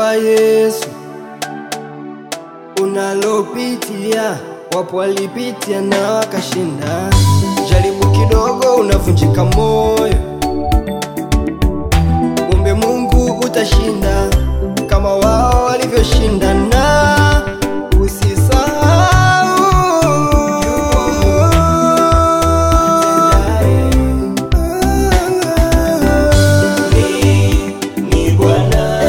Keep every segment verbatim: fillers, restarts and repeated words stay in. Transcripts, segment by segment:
la Yesu unalopitia, wapo walipitia na wakashinda. Jaribu kidogo unavunjika moyo, muombe Mungu utashinda kama wao walivyoshinda. Na usisahau ni Bwana,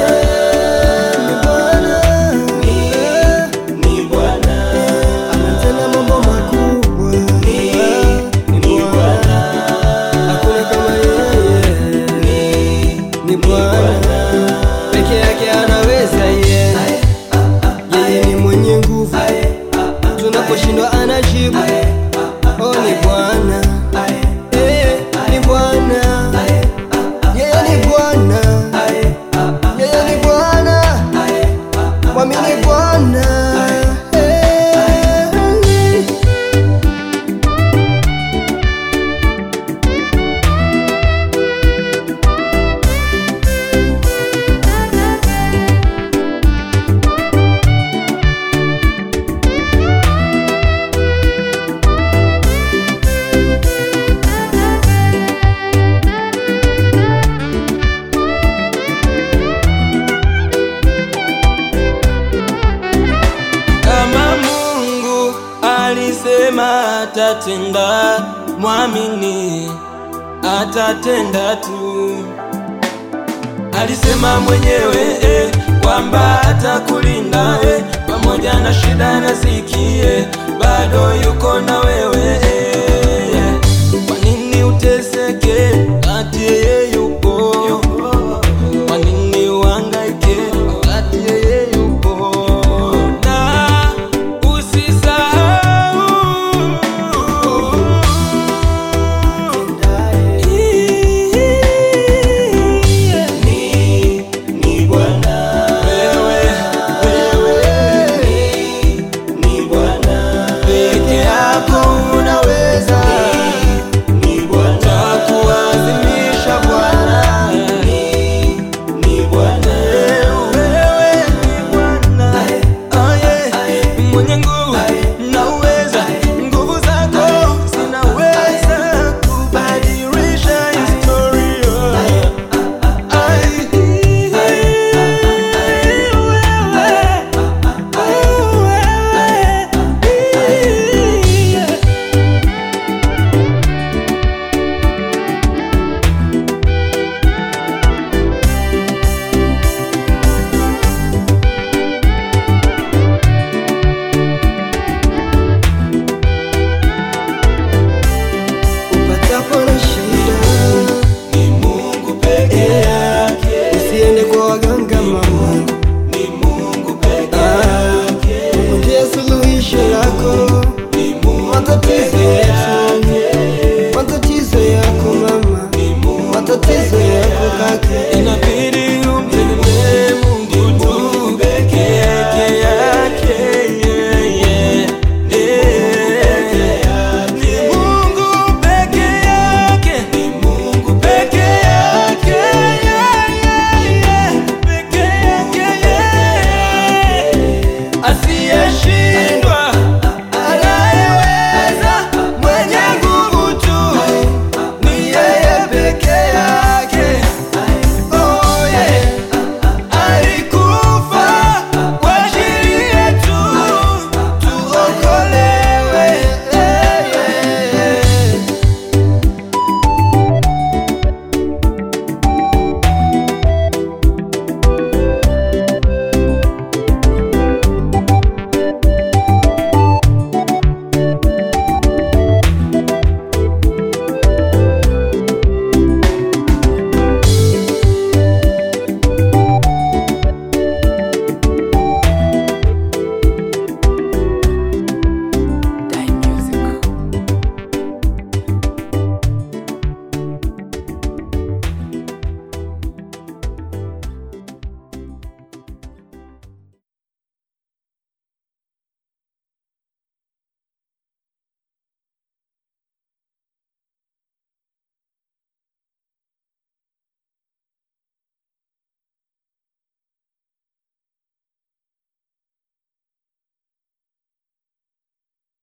ni Bwana anatenda mambo makubwa. Ni Bwana, hakuna kama yeye. Ni Bwana peke yake anaweza, yeye yeye ni mwenye nguvu, tunaposhindwa anajibu. Oh, ni Bwana, eh, ni Bwana, yeye ni Bwana, yeye ni Bwana, mwamini Bwana. Alisema atatenda, mwamini atatenda tu. Alisema mwenyewe eh, kwamba atakulinda eh, pamoja na shida na sikie, bado yuko na